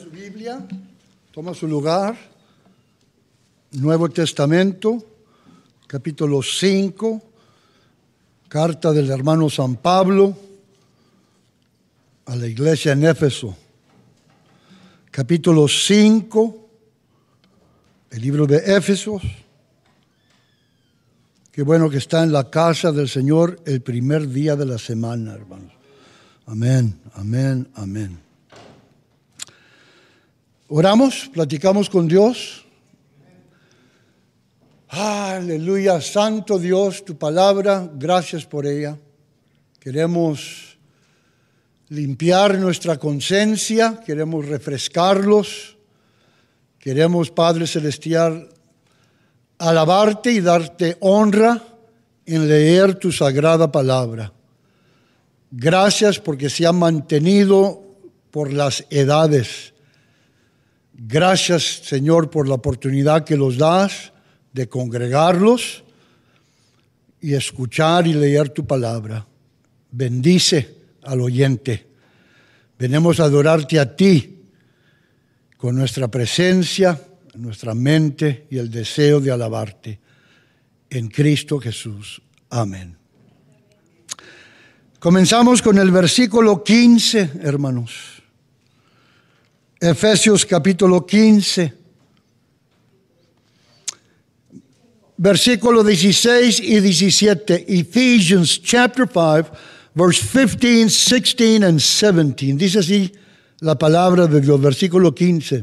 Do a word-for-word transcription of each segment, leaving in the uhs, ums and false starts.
su Biblia, toma su lugar, Nuevo Testamento, capítulo cinco, carta del hermano San Pablo a la iglesia en Éfeso. Capítulo cinco, el libro de Éfesos. Qué bueno que está en la casa del Señor el primer día de la semana, hermanos. Amén, amén, amén. Oramos, platicamos con Dios. Aleluya, santo Dios, tu palabra, gracias por ella. Queremos limpiar nuestra conciencia, queremos refrescarlos. Queremos, Padre Celestial, alabarte y darte honra en leer tu sagrada palabra. Gracias porque se ha mantenido por las edades. Gracias, Señor, por la oportunidad que nos das de congregarlos y escuchar y leer tu palabra. Bendice al oyente. Venimos a adorarte a ti con nuestra presencia, nuestra mente y el deseo de alabarte. En Cristo Jesús. Amén. Comenzamos con el versículo quince, hermanos. Efesios capítulo quince. Versículo dieciséis y diecisiete. Ephesians chapter five, verse fifteen, sixteen and seventeen. Dice así la palabra de Dios, versículo quince.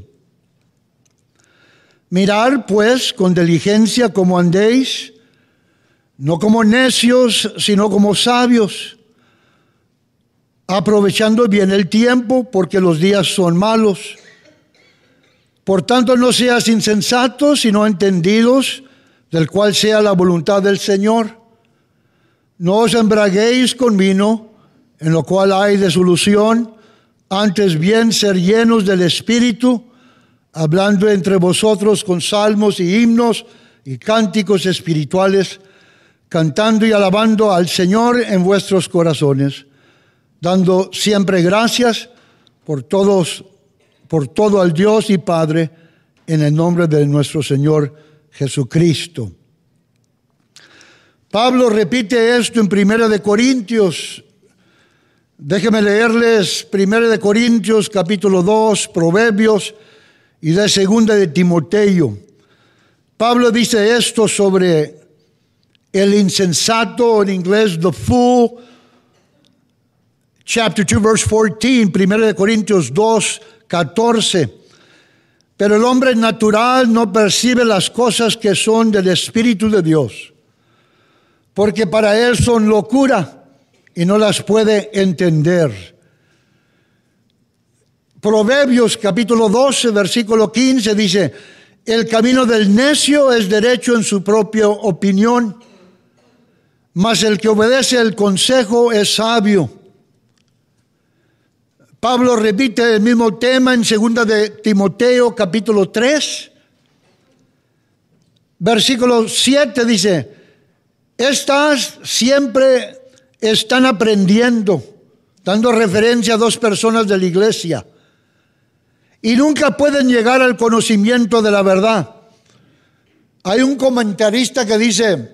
Mirad pues con diligencia cómo andéis, no como necios, sino como sabios, aprovechando bien el tiempo, porque los días son malos. Por tanto, no seas insensatos, sino entendidos, del cual sea la voluntad del Señor. No os embraguéis con vino, en lo cual hay disolución, antes bien ser llenos del Espíritu, hablando entre vosotros con salmos y himnos y cánticos espirituales, cantando y alabando al Señor en vuestros corazones, dando siempre gracias por todos, por todo al Dios y Padre, en el nombre de nuestro Señor Jesucristo. Pablo repite esto en Primera de Corintios. Déjenme leerles Primera de Corintios, capítulo dos, Proverbios, y de Segunda de Timoteo. Pablo dice esto sobre el insensato, en inglés, the fool. Chapter two, verse fourteen, Primera de Corintios dos, catorce. Pero el hombre natural no percibe las cosas que son del Espíritu de Dios, porque para él son locura y no las puede entender. Proverbios capítulo doce, versículo quince dice, el camino del necio es derecho en su propia opinión, mas el que obedece el consejo es sabio. Pablo repite el mismo tema en Segunda de Timoteo capítulo tres, versículo siete dice, estas siempre están aprendiendo, dando referencia a dos personas de la iglesia, y nunca pueden llegar al conocimiento de la verdad. Hay un comentarista que dice,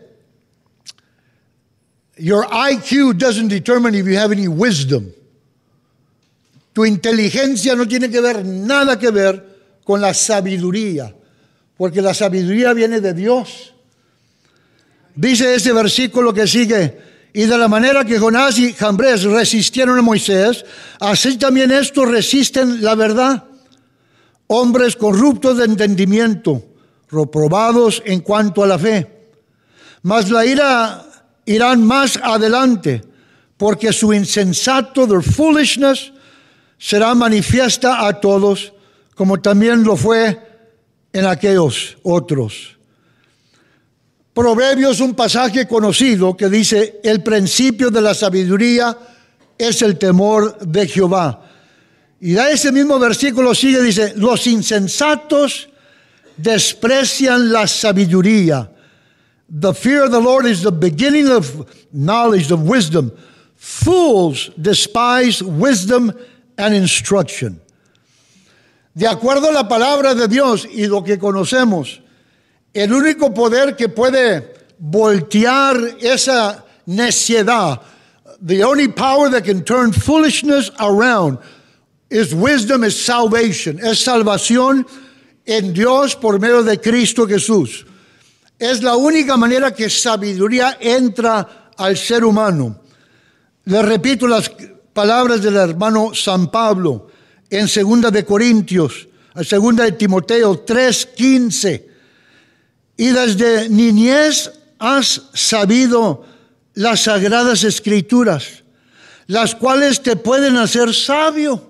your I Q doesn't determine if you have any wisdom. Tu inteligencia no tiene que ver, nada que ver con la sabiduría, porque la sabiduría viene de Dios. Dice ese versículo que sigue, y de la manera que Jonás y Jambres resistieron a Moisés, así también estos resisten la verdad. Hombres corruptos de entendimiento, reprobados en cuanto a la fe. Mas la ira irán más adelante, porque su insensato, their foolishness, será manifiesta a todos, como también lo fue en aquellos otros. Proverbios, un pasaje conocido que dice, el principio de la sabiduría es el temor de Jehová. Y de ese mismo versículo sigue, dice, los insensatos desprecian la sabiduría. The fear of the Lord is the beginning of knowledge, of wisdom. Fools despise wisdom and instruction. De acuerdo a la palabra de Dios y lo que conocemos, el único poder que puede voltear esa necedad, the only power that can turn foolishness around is wisdom, is salvation, es salvación en Dios por medio de Cristo Jesús. Es la única manera que sabiduría entra al ser humano. Le repito las palabras del hermano San Pablo en segunda de Corintios, segunda de Timoteo tres quince. Y desde niñez has sabido las sagradas escrituras, las cuales te pueden hacer sabio.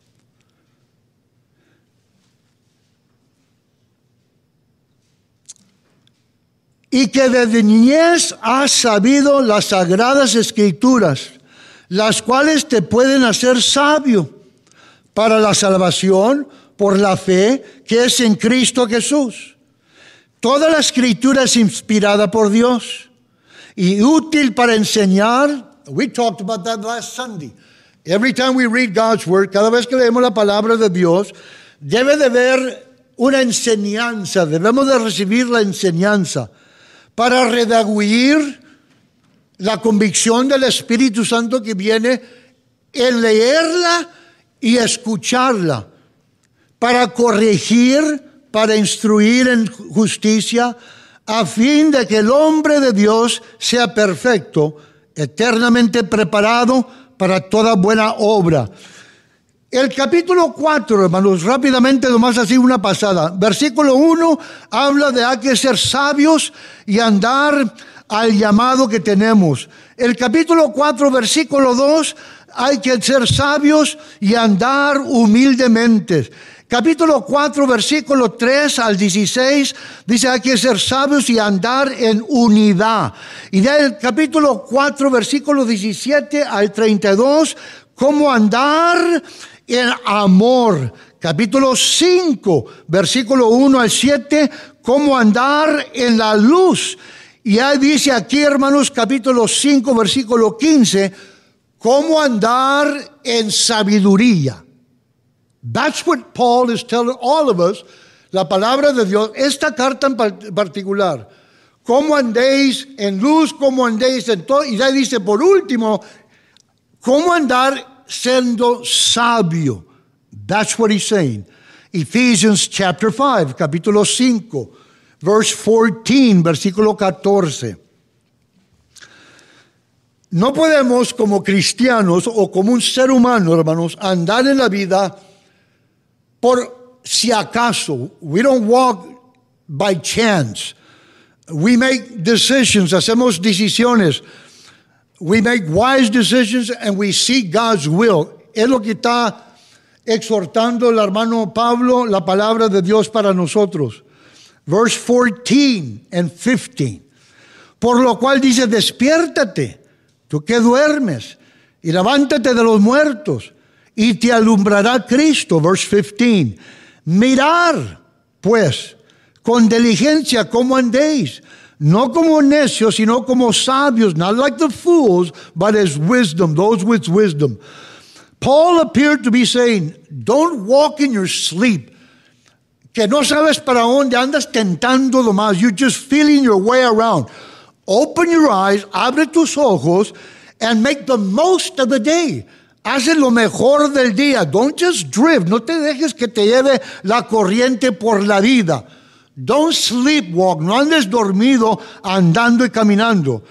Y que desde niñez has sabido las sagradas escrituras, las cuales te pueden hacer sabio para la salvación por la fe que es en Cristo Jesús. Toda la escritura es inspirada por Dios y útil para enseñar. We talked about that last Sunday. Every time we read God's word, cada vez que leemos la palabra de Dios, debe de haber una enseñanza, debemos de recibir la enseñanza para redarguir la convicción del Espíritu Santo que viene en leerla y escucharla, para corregir, para instruir en justicia, a fin de que el hombre de Dios sea perfecto, eternamente preparado para toda buena obra. El capítulo cuatro, hermanos, rápidamente, nomás así una pasada. Versículo uno habla de hay que ser sabios y andar al llamado que tenemos. El capítulo cuatro, versículo dos, hay que ser sabios y andar humildemente. Capítulo cuatro, versículo tres al dieciséis, dice hay que ser sabios y andar en unidad. Y del capítulo cuatro, versículo diecisiete al treinta y dos, cómo andar en amor. Capítulo cinco, versículo uno al siete, cómo andar en la luz. Y ahí dice aquí, hermanos, capítulo cinco, versículo quince, cómo andar en sabiduría. That's what Paul is telling all of us, la palabra de Dios, esta carta en particular. Cómo andéis en luz, cómo andéis en todo. Y ahí dice, por último, cómo andar siendo sabio. That's what he's saying. Ephesians chapter five, capítulo cinco, verse fourteen, versículo catorce. No podemos como cristianos o como un ser humano, hermanos, andar en la vida por si acaso. We don't walk by chance. We make decisions, hacemos decisiones. We make wise decisions and we seek God's will. Es lo que está exhortando el hermano Pablo, la palabra de Dios para nosotros. Verse fourteen and fifteen. Por lo cual dice, despiértate, tú que duermes, y levántate de los muertos, y te alumbrará Cristo. Verse fifteen. Mirar, pues, con diligencia cómo andéis, no como necios, sino como sabios, not like the fools, but as wisdom, those with wisdom. Paul appeared to be saying, don't walk in your sleep. Que no sabes para dónde andas tentando lo más. You're just feeling your way around. Open your eyes, abre tus ojos, and make the most of the day. Haz lo mejor del día. Don't just drift. No te dejes que te lleve la corriente por la vida. Don't sleepwalk. No andes dormido andando y caminando.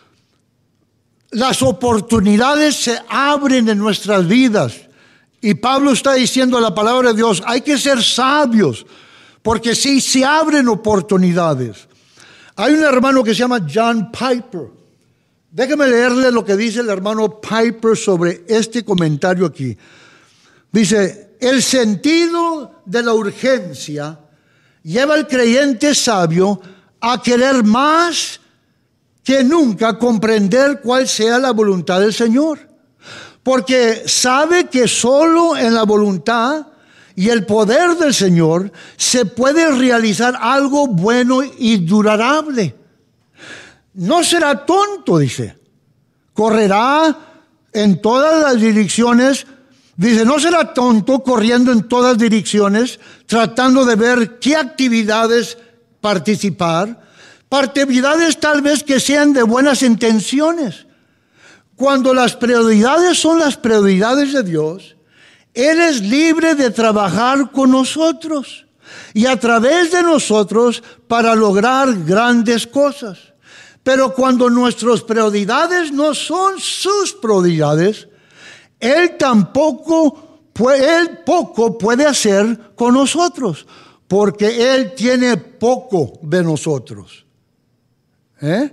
Las oportunidades se abren en nuestras vidas. Y Pablo está diciendo la palabra de Dios, hay que ser sabios, porque sí se abren oportunidades. Hay un hermano que se llama John Piper. Déjeme leerle lo que dice el hermano Piper sobre este comentario aquí. Dice, el sentido de la urgencia lleva al creyente sabio a querer más que nunca comprender cuál sea la voluntad del Señor. Porque sabe que solo en la voluntad y el poder del Señor se puede realizar algo bueno y durable. No será tonto, dice. Correrá en todas las direcciones Dice, no será tonto corriendo en todas direcciones, tratando de ver qué actividades participar, actividades tal vez que sean de buenas intenciones. Cuando las prioridades son las prioridades de Dios, Él es libre de trabajar con nosotros y a través de nosotros para lograr grandes cosas. Pero cuando nuestras prioridades no son sus prioridades, Él tampoco, Él poco puede hacer con nosotros, porque Él tiene poco de nosotros. ¿Eh?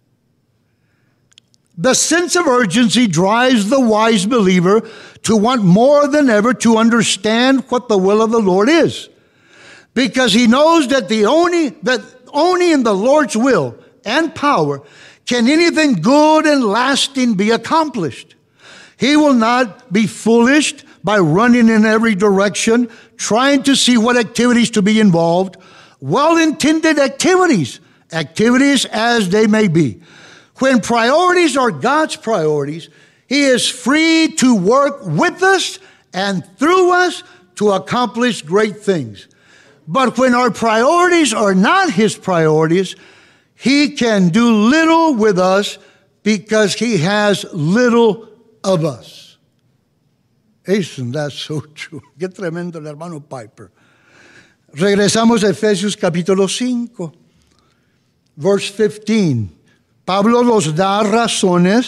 The sense of urgency drives the wise believer to want more than ever to understand what the will of the Lord is, because he knows that the only that only in the Lord's will and power can anything good and lasting be accomplished. He will not be foolish by running in every direction, trying to see what activities to be involved, well-intended activities, activities as they may be. When priorities are God's priorities, He is free to work with us and through us to accomplish great things. But when our priorities are not His priorities, He can do little with us because He has little of us. Isn't that so true? Qué tremendo el hermano Piper. Regresamos a Efesios capítulo cinco, verse fifteen. Pablo nos da razones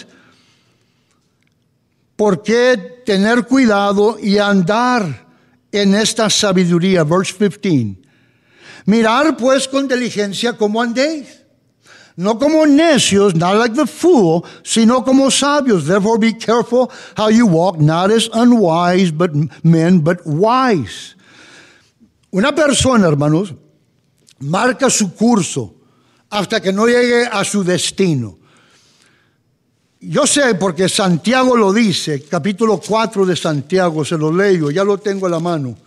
por qué tener cuidado y andar en esta sabiduría. Verse fifteen. Mirar pues con diligencia cómo andéis, no como necios, not like the fool, sino como sabios. Therefore be careful how you walk, not as unwise but men, but wise. Una persona, hermanos, marca su curso hasta que no llegue a su destino. Yo sé porque Santiago lo dice, capítulo cuatro de Santiago, se lo leo, ya lo tengo a la mano.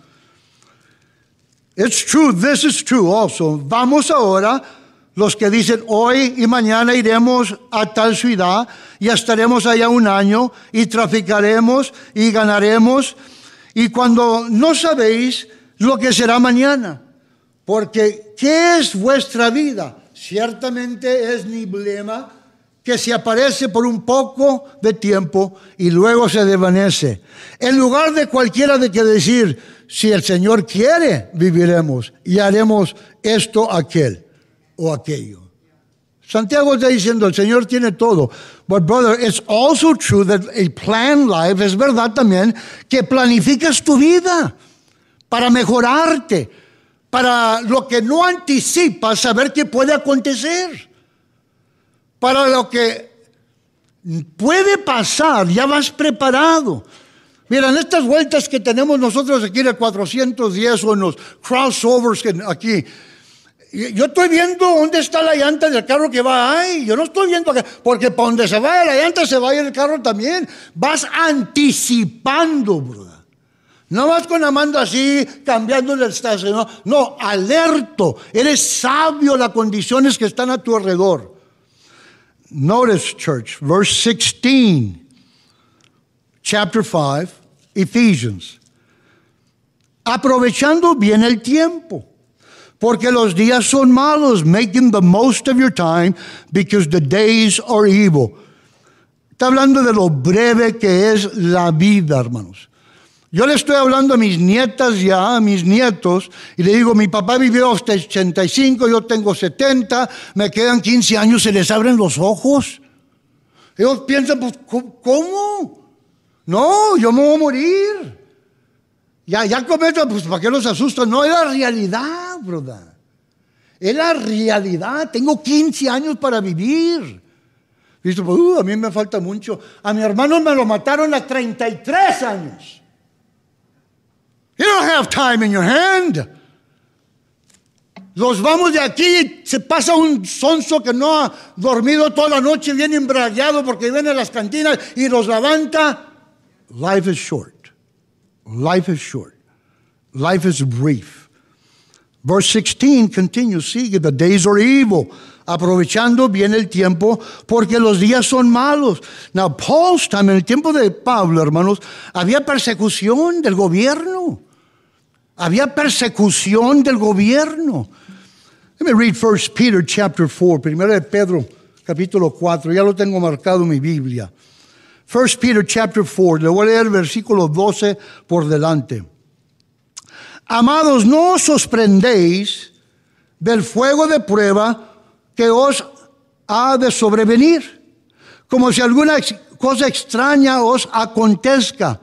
It's true, this is true also. Vamos ahora, los que dicen hoy y mañana iremos a tal ciudad y estaremos allá un año y traficaremos y ganaremos, y cuando no sabéis lo que será mañana, porque ¿qué es vuestra vida? Ciertamente es niblema que se aparece por un poco de tiempo y luego se desvanece. En lugar de cualquiera de que decir, si el Señor quiere, viviremos y haremos esto, aquel o aquello. Santiago está diciendo, el Señor tiene todo. But brother, it's also true that a planned life, es verdad también que planificas tu vida para mejorarte, para lo que no anticipas, saber qué puede acontecer. Para lo que puede pasar, ya vas preparado. Mira, en estas vueltas que tenemos nosotros aquí en el cuatrocientos diez o en los crossovers que aquí, yo estoy viendo dónde está la llanta del carro que va ahí. Yo no estoy viendo acá, porque para donde se vaya la llanta se vaya el carro también. Vas anticipando, brother. No vas con la mano así, cambiando el estación. No, no, alerto. Eres sabio las condiciones que están a tu alrededor. Notice, church, verse sixteen, chapter five, Ephesians. Aprovechando bien el tiempo, porque los días son malos, making the most of your time, because the days are evil. Está hablando de lo breve que es la vida, hermanos. Yo le estoy hablando a mis nietas ya, a mis nietos, y le digo, mi papá vivió hasta ochenta y cinco, yo tengo setenta, me quedan quince años, se les abren los ojos. Ellos piensan, pues, ¿cómo? No, yo me voy a morir. Ya, ya cometo, pues, ¿para qué los asustan? No, es la realidad, brother. Es la realidad. Tengo quince años para vivir. Dice, pues, uh, a mí me falta mucho. A mi hermano me lo mataron a treinta y tres años. You don't have time in your hand. Los vamos de aquí, se pasa un sonso que no ha dormido toda la noche, bien embriagado porque viene a las cantinas y los levanta. Life is short. Life is short. Life is brief. Verse sixteen continues, see, the days are evil. aprovechando bien el tiempo, porque los días son malos. Now, Paul's time, en el tiempo de Pablo, hermanos, había persecución del gobierno. Había persecución del gobierno. Let me read First Peter chapter four, primero de Pedro, capítulo cuatro. Ya lo tengo marcado en mi Biblia. First Peter chapter four, le voy a leer el versículo doce por delante. Amados, no os sorprendéis del fuego de prueba que os ha de sobrevenir, como si alguna cosa extraña os acontezca.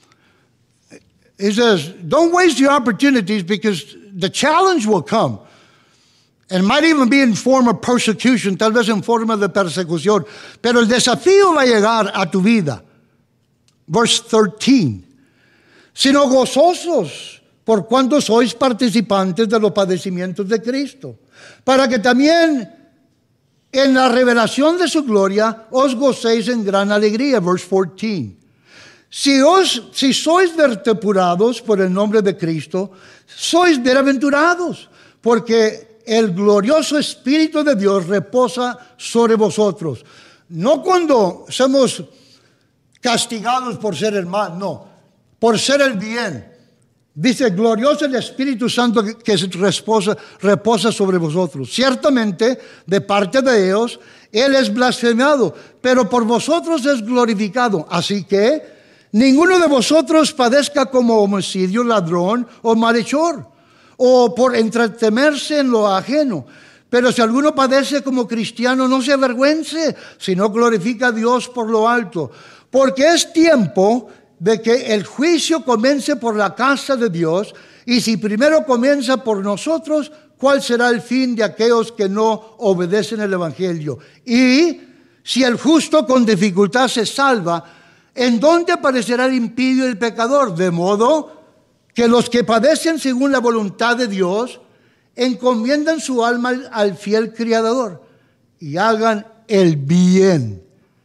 He says, don't waste your opportunities because the challenge will come. And might even be in form of persecution, tal vez en forma de persecución. Pero el desafío va a llegar a tu vida. Verse thirteen. Sino gozosos por cuanto sois participantes de los padecimientos de Cristo, para que también en la revelación de su gloria os gocéis en gran alegría. Verse fourteen. Si, os, si sois verteberados por el nombre de Cristo, sois bienaventurados, porque el glorioso Espíritu de Dios reposa sobre vosotros. No cuando somos castigados por ser el mal, no, por ser el bien. Dice, glorioso el Espíritu Santo que, que reposa, reposa sobre vosotros. Ciertamente, de parte de ellos, Él es blasfemado, pero por vosotros es glorificado. Así que ninguno de vosotros padezca como homicidio, ladrón o malhechor, o por entretenerse en lo ajeno. Pero si alguno padece como cristiano, no se avergüence, sino glorifica a Dios por lo alto. Porque es tiempo de que el juicio comience por la casa de Dios, y si primero comienza por nosotros, ¿cuál será el fin de aquellos que no obedecen el Evangelio? Y si el justo con dificultad se salva, ¿en dónde aparecerá el impío y el pecador? De modo que los que padecen según la voluntad de Dios, encomiendan su alma al, al fiel Criador y hagan el bien.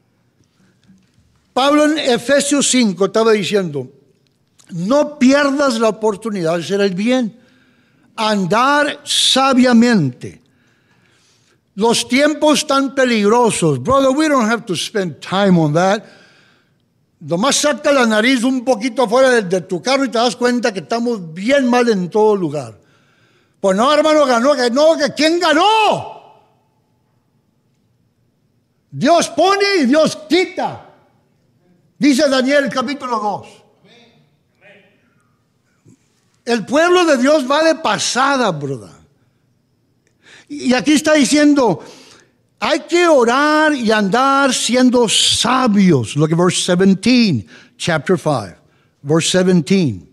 Pablo en Efesios cinco estaba diciendo, no pierdas la oportunidad de hacer el bien, andar sabiamente. Los tiempos tan peligrosos, brother, we don't have to spend time on that. Nomás saca la nariz un poquito fuera de, de tu carro y te das cuenta que estamos bien mal en todo lugar. Pues no, hermano, ganó, que no, que ¿quién ganó? Dios pone y Dios quita. Dice Daniel capítulo dos. El pueblo de Dios va de pasada, brother. Y aquí está diciendo, hay que orar y andar siendo sabios. Look at verse seventeen, chapter five, verse seventeen.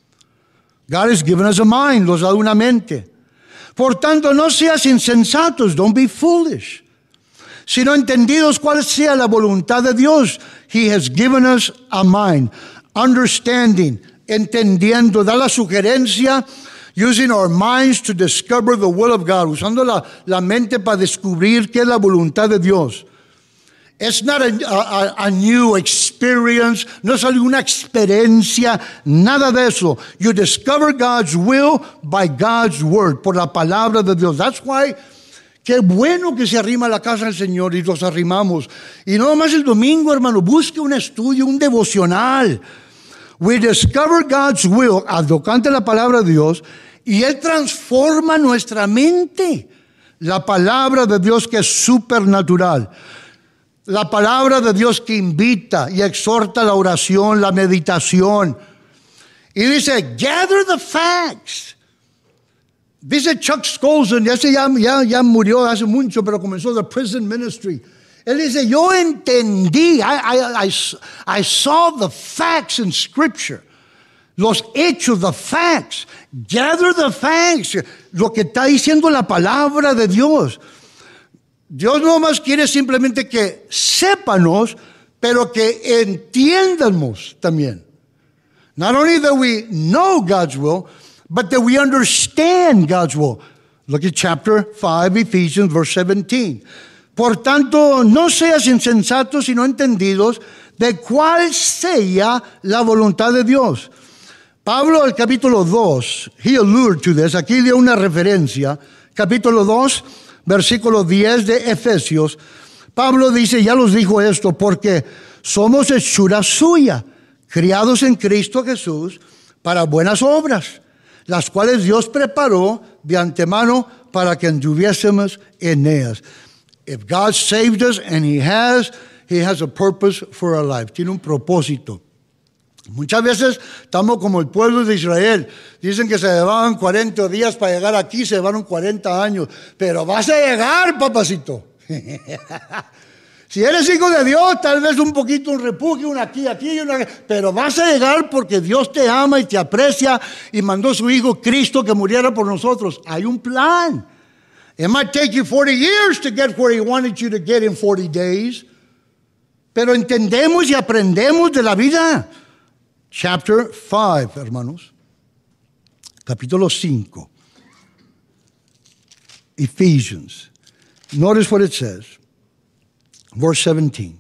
God has given us a mind, nos ha dado una mente. Por tanto, no seas insensatos, don't be foolish, sino entendidos cuál sea la voluntad de Dios. He has given us a mind, understanding, entendiendo, da la sugerencia, using our minds to discover the will of God, usando la, la mente para descubrir qué es la voluntad de Dios. It's not a, a, a new experience, no es alguna experiencia, nada de eso. You discover God's will by God's word, por la palabra de Dios. That's why, qué bueno que se arrima a la casa del Señor y nos arrimamos. Y no más el domingo, hermano, busque un estudio, un devocional. We discover God's will, adocante la palabra de Dios, y Él transforma nuestra mente. La palabra de Dios que es supernatural. La palabra de Dios que invita y exhorta la oración, la meditación. Y dice, gather the facts. Dice Chuck Colson, ya, se, ya, ya, ya murió hace mucho, pero comenzó the prison ministry. Él dice, yo entendí, I, I, I, I saw the facts in Scripture. Los hechos, the facts. Gather the facts. Lo que está diciendo la palabra de Dios. Dios no más quiere simplemente que sépanos, pero que entiendamos también. Not only that we know God's will, but that we understand God's will. Look at chapter five, Ephesians, verse seventeen. Por tanto, no seas insensatos, sino entendidos de cuál sea la voluntad de Dios. Pablo, el capítulo dos, he alluded to this, aquí dio una referencia, capítulo dos, versículo diez de Efesios, Pablo dice, ya los dijo esto, porque somos hechura suya, criados en Cristo Jesús para buenas obras, las cuales Dios preparó de antemano para que anduviésemos en ellas. If God saved us, and He has, He has a purpose for our life. Tiene un propósito. Muchas veces estamos como el pueblo de Israel. Dicen que se llevaban cuarenta días para llegar aquí, se llevaron cuarenta años. Pero vas a llegar, papacito. Si eres hijo de Dios, tal vez un poquito, un refugio, una aquí, aquí, una aquí. Pero vas a llegar porque Dios te ama y te aprecia y mandó a su Hijo Cristo que muriera por nosotros. Hay un plan. It might take you forty years to get where He wanted you to get in forty days. Pero entendemos y aprendemos de la vida. Chapter five, hermanos. Capítulo cinco. Ephesians. Notice what it says. Verse seventeen.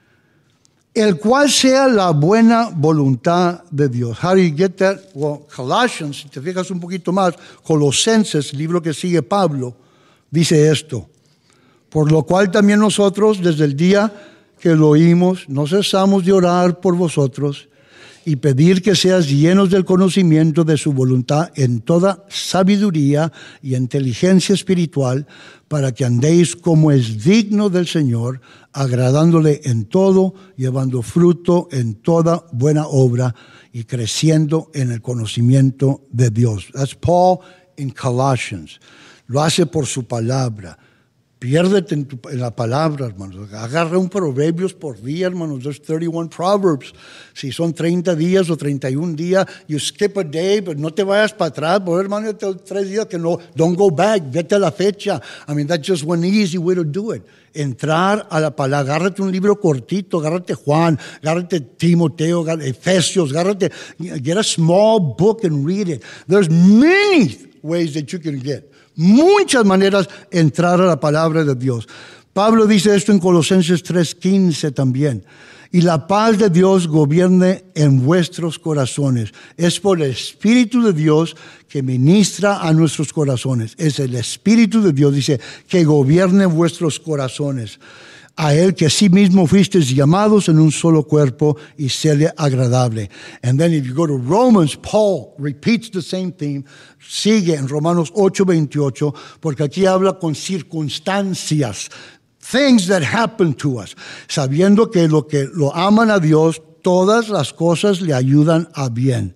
El cual sea la buena voluntad de Dios. How do you get that? Well, Colossians, si te fijas un poquito más, Colosenses, libro que sigue Pablo, dice esto. Por lo cual también nosotros, desde el día que lo oímos, no cesamos de orar por vosotros y pedir que seas llenos del conocimiento de su voluntad en toda sabiduría y inteligencia espiritual, para que andéis como es digno del Señor, agradándole en todo, llevando fruto en toda buena obra y creciendo en el conocimiento de Dios. That's Paul in Colossians. Lo hace por su palabra. Piérdete en, tu, en la palabra, hermanos. Agarra un Proverbios por día, hermanos. There's thirty-one Proverbs. Si son treinta días o treinta y un días, you skip a day, pero no te vayas para atrás. Por hermano, tres días que no, don't go back. Vete a la fecha. I mean, that's just one easy way to do it. Entrar a la palabra. Agárrate un libro cortito. Agárrate Juan. Agárrate Timoteo. Agárrate Efesios. Agárrate. Get a small book and read it. There's many ways that you can get. Muchas maneras entrar a la palabra de Dios. Pablo dice esto en Colosenses tres quince también. Y la paz de Dios gobierne en vuestros corazones. Es por el Espíritu de Dios que ministra a nuestros corazones. Es el Espíritu de Dios, dice, que gobierne vuestros corazones. A Él que sí mismo fuisteis llamados en un solo cuerpo y serle agradable. And then if you go to Romans, Paul repeats the same theme. Sigue en Romanos ocho veintiocho, porque aquí habla con circunstancias. Things that happen to us. Sabiendo que lo que lo aman a Dios, todas las cosas le ayudan a bien.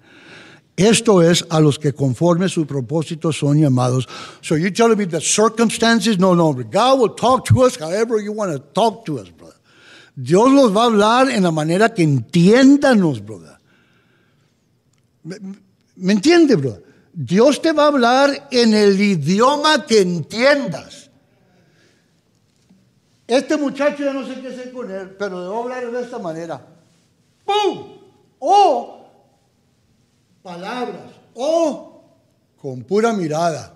Esto es a los que conforme su propósito son llamados. So you're telling me that circumstances? No, no. God will talk to us however you want to talk to us, brother. Dios los va a hablar en la manera que entiéndanos, brother. ¿Me, me entiende, brother? Dios te va a hablar en el idioma que entiendas. Este muchacho ya no sé qué hacer con él, pero debo hablar de esta manera. ¡Pum! O palabras, o con pura mirada.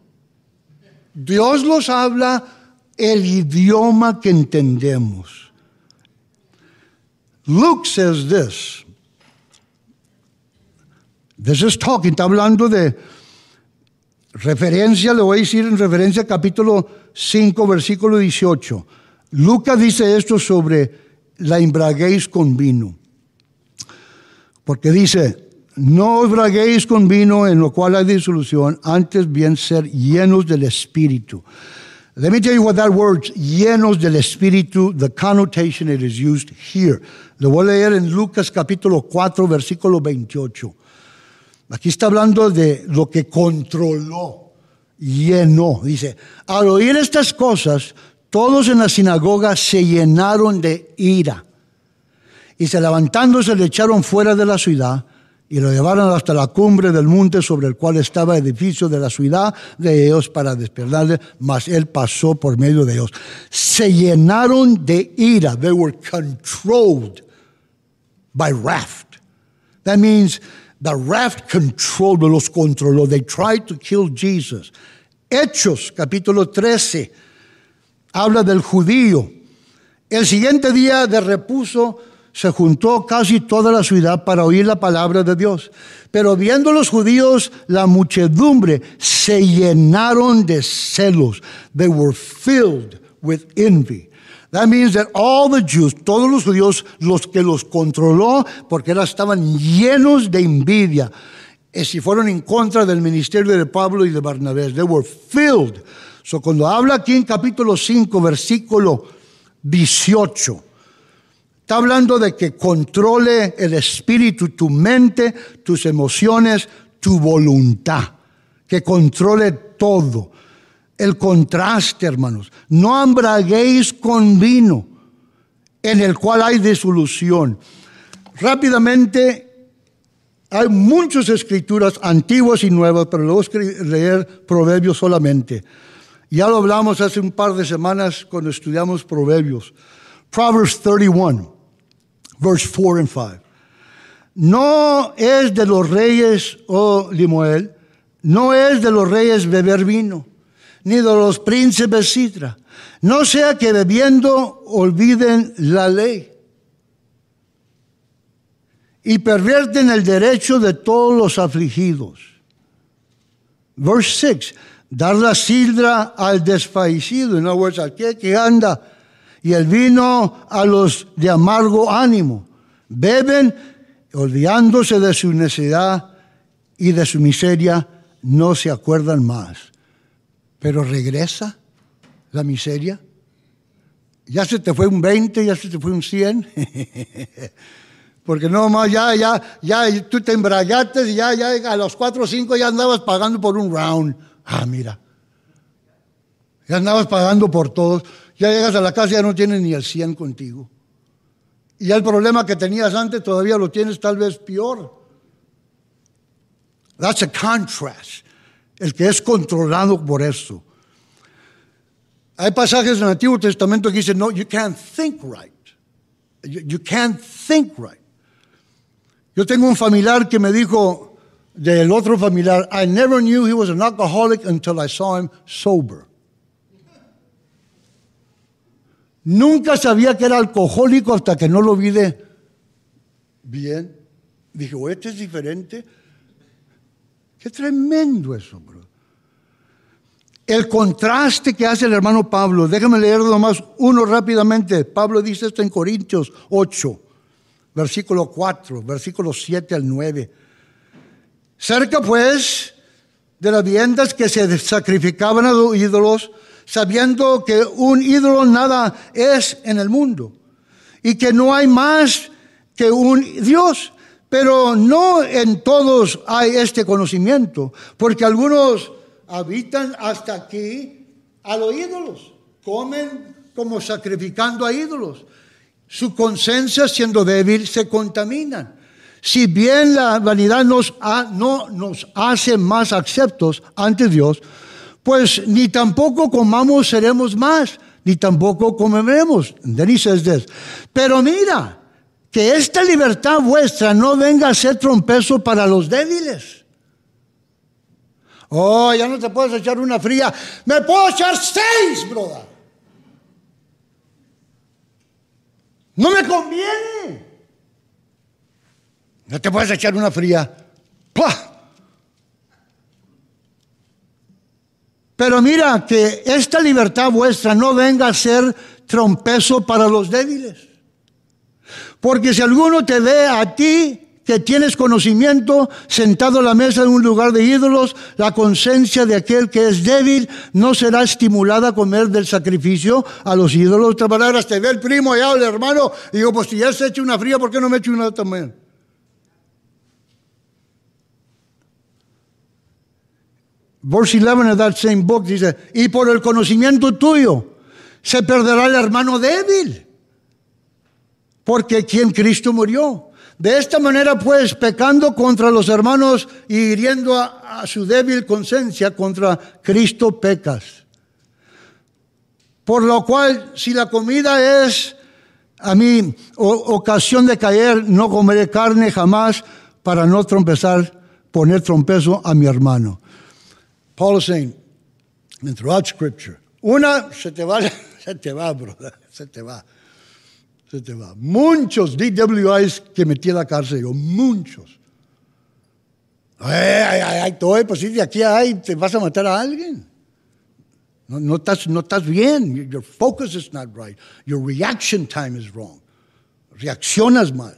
Dios los habla el idioma que entendemos. Luke says this. This is talking, está hablando de referencia, le voy a decir en referencia a capítulo cinco, versículo dieciocho. Lucas dice esto sobre la embriaguez con vino. Porque dice, no os braguéis con vino en lo cual hay disolución, antes bien ser llenos del Espíritu. Let me tell you what that word, llenos del Espíritu, the connotation it is used here. Lo voy a leer en Lucas capítulo cuatro, versículo veintiocho. Aquí está hablando de lo que controló, llenó. Dice, al oír estas cosas, todos en la sinagoga se llenaron de ira. Y se levantándose le echaron fuera de la ciudad y lo llevaron hasta la cumbre del monte sobre el cual estaba el edificio de la ciudad de ellos para despertarle, mas él pasó por medio de ellos. Se llenaron de ira. They were controlled by wrath. That means the wrath controlled, los controló. They tried to kill Jesus. Hechos, capítulo trece, habla del judío. El siguiente día de reposo se juntó casi toda la ciudad para oír la palabra de Dios. Pero viendo los judíos la muchedumbre, se llenaron de celos. They were filled with envy. That means that all the Jews, todos los judíos, los que los controló, porque ahora estaban llenos de envidia, y si fueron en contra del ministerio de Pablo y de Bernabé. They were filled. So, cuando habla aquí en capítulo cinco, versículo dieciocho, está hablando de que controle el espíritu, tu mente, tus emociones, tu voluntad. Que controle todo. El contraste, hermanos. No embraguéis con vino, en el cual hay disolución. Rápidamente, hay muchas escrituras antiguas y nuevas, pero luego leer Proverbios solamente. Ya lo hablamos hace un par de semanas cuando estudiamos Proverbios. Proverbs thirty-one, verse four and five. No es de los reyes, oh Limuel, no es de los reyes beber vino, ni de los príncipes sidra. No sea que bebiendo olviden la ley y pervierten el derecho de todos los afligidos. Verse six. Dar la sidra al desfallecido, en other words, al que, que anda, y el vino a los de amargo ánimo. Beben, olvidándose de su necesidad y de su miseria, no se acuerdan más. Pero regresa la miseria. Ya se te fue un veinte, ya se te fue un cien. Porque no más, ya, ya, ya, tú te embragaste y ya, ya a los cuatro o cinco ya andabas pagando por un round. Ah, mira. Ya andabas pagando por todos. Ya llegas a la casa y ya no tienes ni el cien contigo. Y ya el problema que tenías antes todavía lo tienes tal vez peor. That's a contrast. El que es controlado por eso. Hay pasajes en el Antiguo Testamento que dicen, no, you can't think right. You, you can't think right. Yo tengo un familiar que me dijo del otro familiar, I never knew he was an alcoholic until I saw him sober. Nunca sabía que era alcohólico hasta que no lo vi de bien. Dije, oh, este es diferente. Qué tremendo eso, bro. El contraste que hace el hermano Pablo, déjame leer nomás uno rápidamente. Pablo dice esto en Corintios ocho, versículo cuatro, versículo siete al nueve. Cerca pues de las viandas que se sacrificaban a los ídolos, sabiendo que un ídolo nada es en el mundo y que no hay más que un Dios. Pero no en todos hay este conocimiento, porque algunos habitan hasta aquí a los ídolos, comen como sacrificando a ídolos. Su conciencia, siendo débil, se contaminan. Si bien la vanidad nos ha, no nos hace más aceptos ante Dios, pues ni tampoco comamos seremos más, ni tampoco comeremos. Then he says this. Pero mira, que esta libertad vuestra no venga a ser trompezo para los débiles. Oh, ya no te puedes echar una fría. Me puedo echar seis, brother. No me conviene. No te puedes echar una fría. ¡Pah! Pero mira, que esta libertad vuestra no venga a ser trompezo para los débiles. Porque si alguno te ve a ti, que tienes conocimiento, sentado a la mesa en un lugar de ídolos, la conciencia de aquel que es débil no será estimulada a comer del sacrificio a los ídolos. De otras palabras, te ve el primo allá, el hermano, y digo, pues si ya se echa una fría, ¿por qué no me echo una también? Verse eleven of that same book dice, y por el conocimiento tuyo se perderá el hermano débil, porque quien Cristo murió. De esta manera, pues, pecando contra los hermanos y hiriendo a, a su débil conciencia, contra Cristo pecas. Por lo cual, si la comida es a mí o, ocasión de caer, no comeré carne jamás para no trompezar, poner trompezo a mi hermano. Paul is saying, throughout Scripture, una, se te va, se te va, brother, se te va. se te va. Muchos D W Is que metí a la cárcel yo, muchos. Ay, ay, ay, todo, pues sí, de aquí a ahí te vas a matar a alguien. No, no, estás, no estás bien. Your focus is not right. Your reaction time is wrong. Reaccionas mal.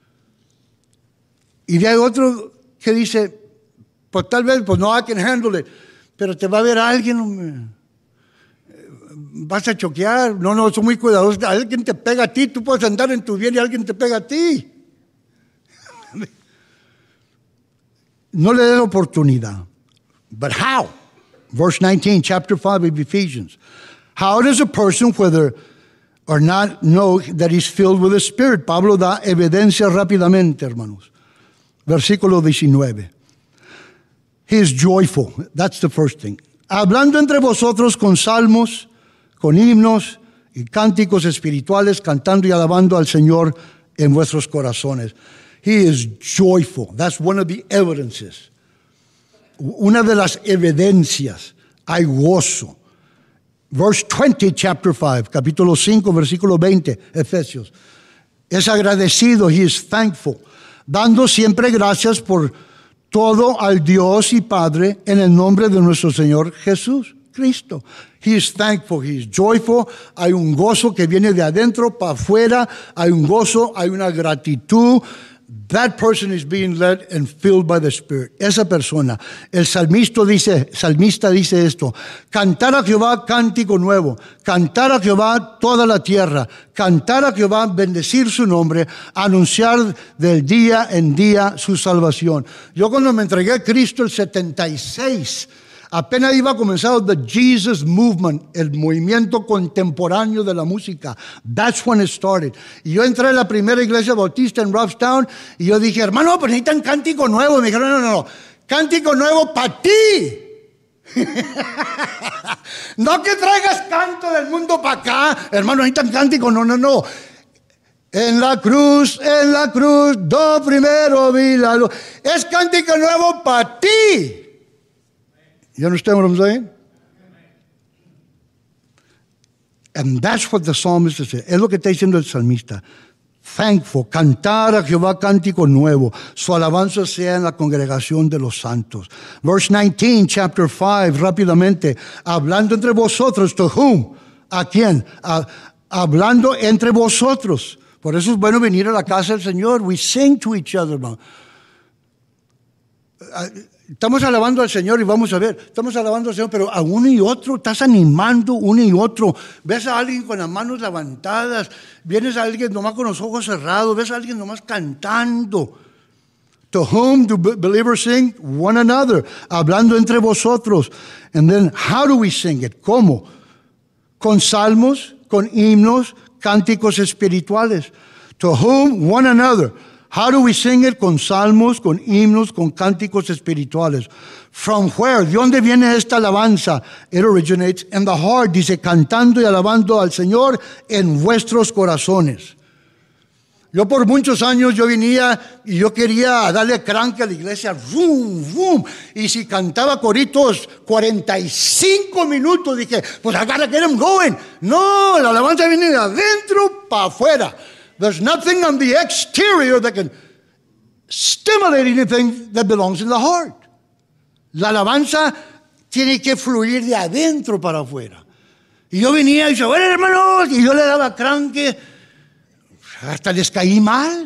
Y de hay otro que dice, pues tal vez, pues no, I can handle it, pero te va a ver alguien, hombre. Vas a choquear. No, no, son muy cuidadosos. Alguien te pega a ti, tú puedes andar en tu bien y alguien te pega a ti. No le des oportunidad. But how? Verse nineteen, chapter five of Ephesians. How does a person, whether or not, know that he's filled with the Spirit? Pablo da evidencia rápidamente, hermanos. Versículo diecinueve. He is joyful. That's the first thing. Hablando entre vosotros con salmos, con himnos y cánticos espirituales, cantando y alabando al Señor en vuestros corazones. He is joyful. That's one of the evidences. Una de las evidencias. Hay gozo. Verse twenty, chapter five, capítulo cinco, versículo veinte, Efesios. Es agradecido, he is thankful. Dando siempre gracias por todo al Dios y Padre en el nombre de nuestro Señor Jesús Cristo. He is thankful, he is joyful. Hay un gozo que viene de adentro para afuera. Hay un gozo, hay una gratitud. That person is being led and filled by the Spirit. Esa persona. El salmista dice, salmista dice esto. Cantar a Jehová cántico nuevo. Cantar a Jehová toda la tierra. Cantar a Jehová, bendecir su nombre. Anunciar del día en día su salvación. Yo cuando me entregué a Cristo el setenta y seis, apenas iba a comenzar the Jesus Movement, el movimiento contemporáneo de la música. That's when it started. Y yo entré a la primera iglesia bautista en Robstown y yo dije, hermano, pues necesitan cántico nuevo. Me dijeron, no, no, no, cántico nuevo para ti. No que traigas canto del mundo para acá. Hermano, necesitan cántico. No, no, no. En la cruz, en la cruz, do primero vi la luz. Es cántico nuevo para ti. You understand what I'm saying? And that's what the psalmist is saying. Es lo que está diciendo el salmista. Thankful, cantar a Jehová cántico nuevo. Su alabanza sea en la congregación de los santos. Verse nineteen, chapter five, rápidamente. Hablando entre vosotros, to whom? ¿A quién? A, hablando entre vosotros. Por eso es bueno venir a la casa del Señor. We sing to each other, man. Estamos alabando al Señor y vamos a ver, estamos alabando al Señor, pero a uno y otro estás animando uno y otro. Ves a alguien con las manos levantadas, vienes a alguien nomás con los ojos cerrados, ves a alguien nomás cantando. To whom do believers sing? One another. Hablando entre vosotros. And then, how do we sing it? ¿Cómo? Con salmos, con himnos, cánticos espirituales. To whom? One another. How do we sing it? Con salmos, con himnos, con cánticos espirituales. From where? ¿De dónde viene esta alabanza? It originates in the heart. Dice, cantando y alabando al Señor en vuestros corazones. Yo por muchos años yo venía y yo quería darle cranque a la iglesia. Boom, boom. Y si cantaba coritos cuarenta y cinco minutos, dije, pues I gotta get them going. No, la alabanza viene de adentro para afuera. There's nothing on the exterior that can stimulate anything that belongs in the heart. La alabanza tiene que fluir de adentro para afuera. Y yo venía y yo, bueno, hermanos, y yo le daba cranque, hasta les caí mal.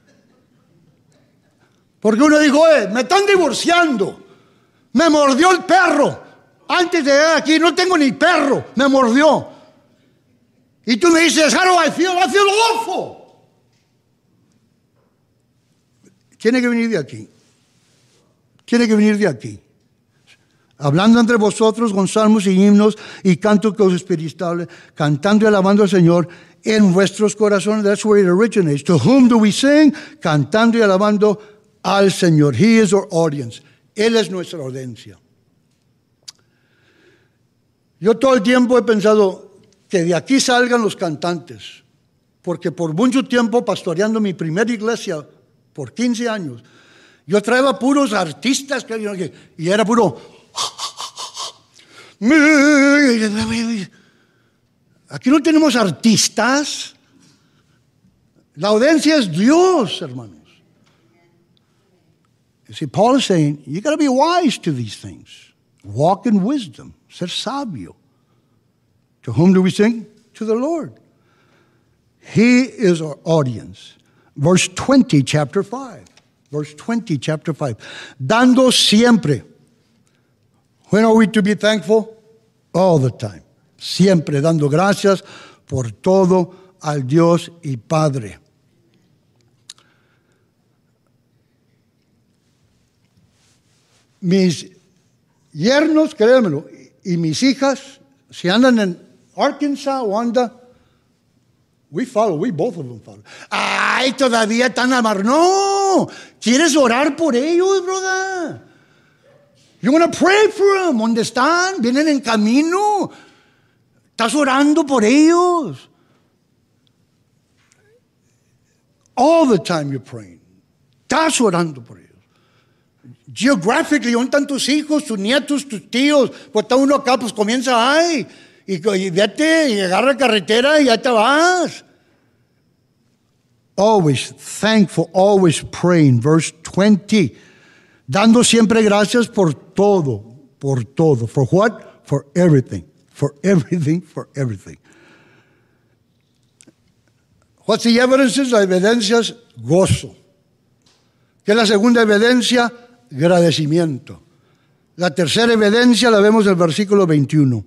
Porque uno dijo, eh, me están divorciando, me mordió el perro. Antes de llegar aquí no tengo ni perro, me mordió. Y tú me dices, how do I feel? I feel awful. Tiene que venir de aquí. Tiene que venir de aquí. Hablando entre vosotros con salmos y himnos y cánticos espirituales, cantando y alabando al Señor en vuestros corazones. That's where it originates. To whom do we sing? Cantando y alabando al Señor. He is our audience. Él es nuestra audiencia. Yo todo el tiempo he pensado que de aquí salgan los cantantes, porque por mucho tiempo pastoreando mi primera iglesia, por quince años, yo traía puros artistas que, y era puro. Aquí no tenemos artistas. La audiencia es Dios, hermanos. You see, Paul is saying, you got to be wise to these things. Walk in wisdom. Ser sabio. To whom do we sing? To the Lord. He is our audience. Verse twenty, chapter five. Verse twenty, chapter five. Dando siempre. When are we to be thankful? All the time. Siempre dando gracias por todo al Dios y Padre. Mis yernos, créanmelo, y mis hijas, si andan en Arkansas o anda, we follow, we both of them follow. Ay, todavía están amar. No, ¿quieres orar por ellos, brother? You want to pray for them. ¿Dónde están? Vienen en camino. Estás orando por ellos. All the time you're praying. Estás orando por ellos. Geographically, ¿dónde están tus hijos, tus nietos, tus tíos? Pues está uno acá, pues comienza, ay, y, y vete, y agarra carretera y ya te vas. Always thankful, always praying. Verse twenty. Dando siempre gracias por todo, por todo. For what? For everything. For everything, for everything. What's the evidence? La evidencia es gozo. ¿Qué es la segunda evidencia? Agradecimiento. La tercera evidencia la vemos en el versículo veintiuno.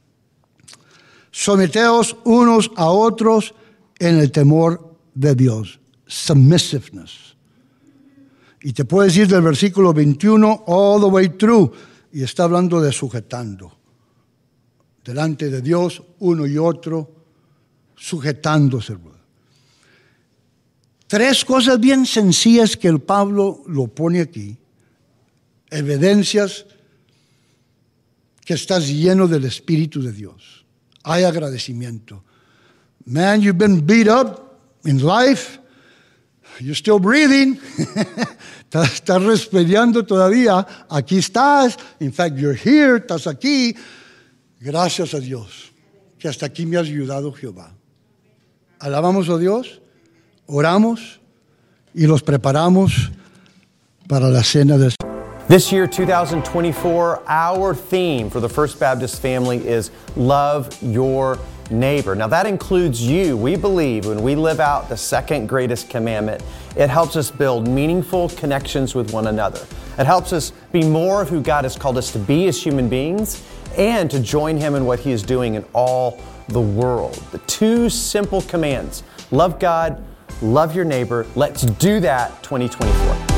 Someteos unos a otros en el temor de Dios. Submissiveness. Y te puedes ir del versículo veintiuno all the way through. Y está hablando de sujetando. Delante de Dios, uno y otro, sujetándose. Tres cosas bien sencillas que el Pablo lo pone aquí. Evidencias que estás lleno del Espíritu de Dios. Hay agradecimiento. Man, you've been beat up in life. You're still breathing. estás, estás respirando todavía. Aquí estás. In fact, you're here. Estás aquí. Gracias a Dios. Que hasta aquí me has ayudado, Jehová. Alabamos a Dios. Oramos. Y los preparamos para la cena del Señor. This year, two thousand twenty-four, our theme for the First Baptist family is Love Your Neighbor. Now that includes you. We believe when we live out the second greatest commandment, it helps us build meaningful connections with one another. It helps us be more of who God has called us to be as human beings and to join Him in what He is doing in all the world. The two simple commands, love God, love your neighbor. Let's do that twenty twenty-four.